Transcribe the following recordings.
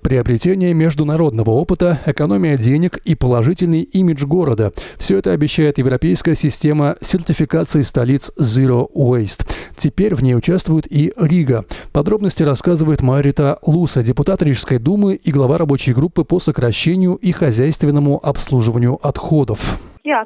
Приобретение международного опыта, экономия денег и положительный имидж города – все это обещает европейская система сертификации столиц Zero Waste. Теперь в ней участвует и Рига. Подробности рассказывает Марита Луса, депутат Рижской думы и глава рабочей группы по сокращению и хозяйственному обслуживанию отходов.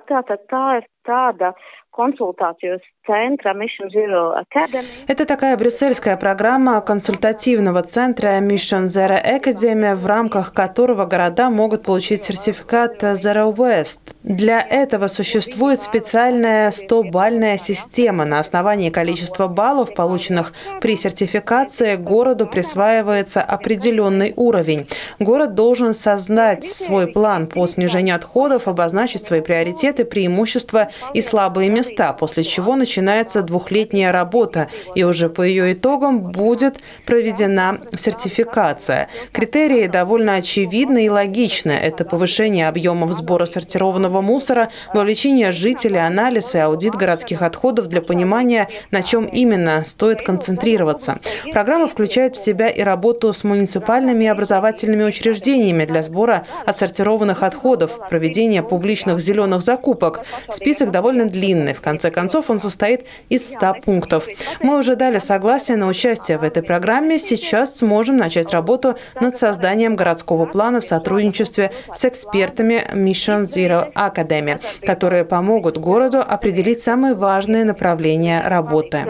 Это такая брюссельская программа консультативного центра Mission Zero Academy, в рамках которого города могут получить сертификат Zero Waste. Для этого существует специальная 100-бальная система. На основании количества баллов, полученных при сертификации, городу присваивается определенный уровень. Город должен создать свой план по снижению отходов, обозначить свои приоритеты, преимущества и слабые места, после чего начинается двухлетняя работа, и уже по ее итогам будет проведена сертификация. Критерии довольно очевидны и логичны. Это повышение объемов сбора сортированного мусора, вовлечение жителей, анализ и аудит городских отходов для понимания, на чем именно стоит концентрироваться. Программа включает в себя и работу с муниципальными и образовательными учреждениями для сбора отсортированных отходов, проведение публичных зеленых закупок. Список довольно длинный. В конце концов, он состоит из 100 пунктов. Мы уже дали согласие на участие в этой программе. Сейчас сможем начать работу над созданием городского плана в сотрудничестве с экспертами Mission Zero Academy, которые помогут городу определить самые важные направления работы.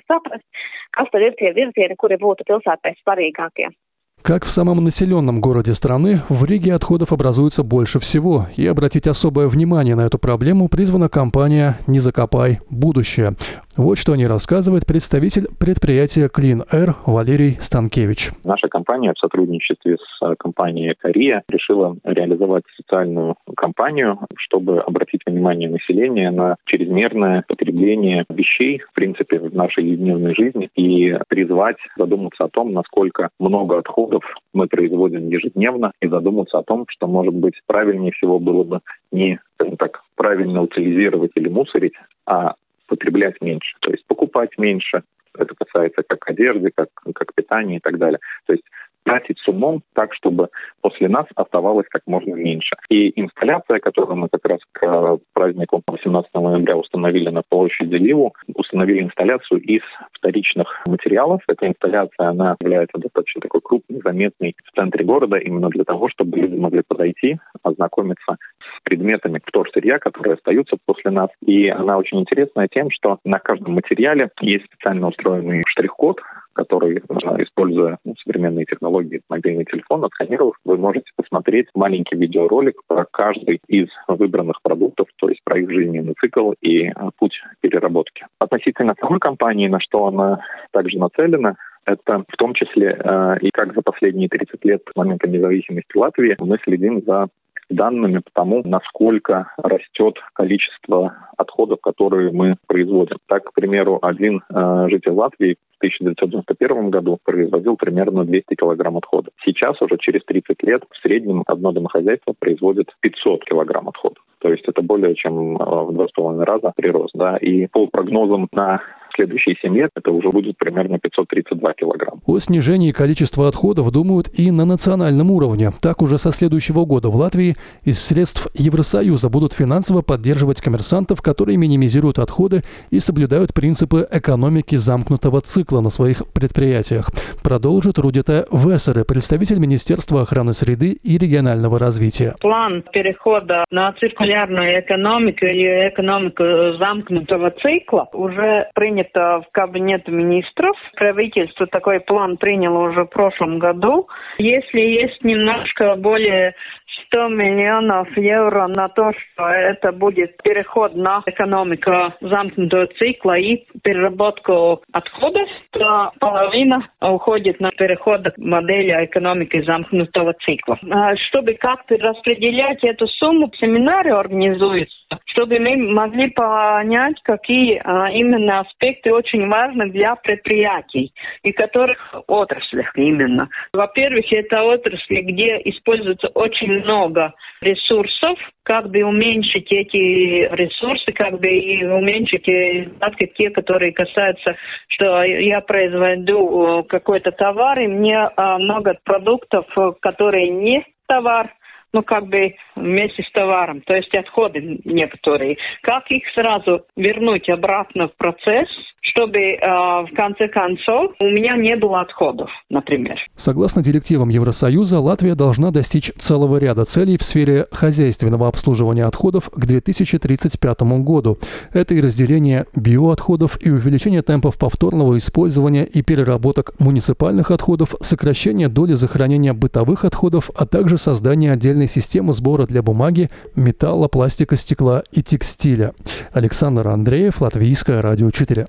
Как в самом населенном городе страны, в Риге отходов образуется больше всего. И обратить особое внимание на эту проблему призвана компания «Не закопай будущее». Вот что о ней рассказывает представитель предприятия Clean Air Валерий Станкевич. Наша компания в сотрудничестве с компанией «Экория» решила реализовать социальную кампанию, чтобы обратить внимание населения на чрезмерное потребление вещей, в принципе, в нашей ежедневной жизни, и призвать задуматься о том, насколько много отходов мы производим ежедневно, и задуматься о том, что, может быть, правильнее всего было бы не, скажем так, правильно утилизировать или мусорить, а потреблять меньше, то есть покупать меньше. Это касается как одежды, как питания и так далее. То есть тратить с умом так, чтобы после нас оставалось как можно меньше. И инсталляция, которую мы как раз к празднику 18 ноября установили на площади Ливу, установили инсталляцию из вторичных материалов. Эта инсталляция, она является достаточно такой крупной, заметной в центре города, именно для того, чтобы люди могли подойти, ознакомиться с предметами вторсырья, которые остаются после нас. И она очень интересная тем, что на каждом материале есть специально устроенный штрих-код, который, используя современные технологии, мобильный телефон, отсканировав, вы можете посмотреть маленький видеоролик про каждый из выбранных продуктов, то есть про их жизненный цикл и путь переработки. Относительно самой компании, на что она также нацелена, это в том числе и как за последние 30 лет с момента независимости Латвии мы следим за данными по тому, насколько растет количество отходов, которые мы производим. Так, к примеру, один житель Латвии в 1991 году производил примерно 200 килограмм отходов. Сейчас, уже через 30 лет, в среднем одно домохозяйство производит 500 килограмм отходов. То есть это более чем в 2,5 раза прирост. Да? И по прогнозам на следующие 7 лет это уже будет примерно 532 килограмма. О снижении количества отходов думают и на национальном уровне. Так, уже со следующего года в Латвии из средств Евросоюза будут финансово поддерживать коммерсантов, которые минимизируют отходы и соблюдают принципы экономики замкнутого цикла на своих предприятиях. Продолжит Рудита Весере, представитель Министерства охраны среды и регионального развития. План перехода на циркулярную экономику и экономику замкнутого цикла уже принят в Кабинете министров. Правительство такой план приняло уже в прошлом году. Если есть немножко более 100 миллионов евро на то, что это будет переход на экономику замкнутого цикла и переработку отходов, то половина уходит на переход к модели экономики замкнутого цикла. Чтобы как-то распределять эту сумму, семинары организуются, чтобы мы могли понять, какие именно аспекты очень важны для предприятий и которых отраслях именно. Во-первых, это отрасли, где используется очень много много ресурсов, как бы уменьшить эти ресурсы, как бы и уменьшить изdatки, те, которые касаются, что я произведу какой-то товар, и мне много продуктов, которые не товар, как бы вместе с товаром, то есть отходы некоторые. Как их сразу вернуть обратно в процесс, чтобы в конце концов у меня не было отходов, например. Согласно директивам Евросоюза, Латвия должна достичь целого ряда целей в сфере хозяйственного обслуживания отходов к 2035 году. Это и разделение биоотходов, и увеличение темпов повторного использования и переработок муниципальных отходов, сокращение доли захоронения бытовых отходов, а также создание отдельной системы сбора для бумаги, металла, пластика, стекла и текстиля. Александр Андреев, Латвийское радио 4.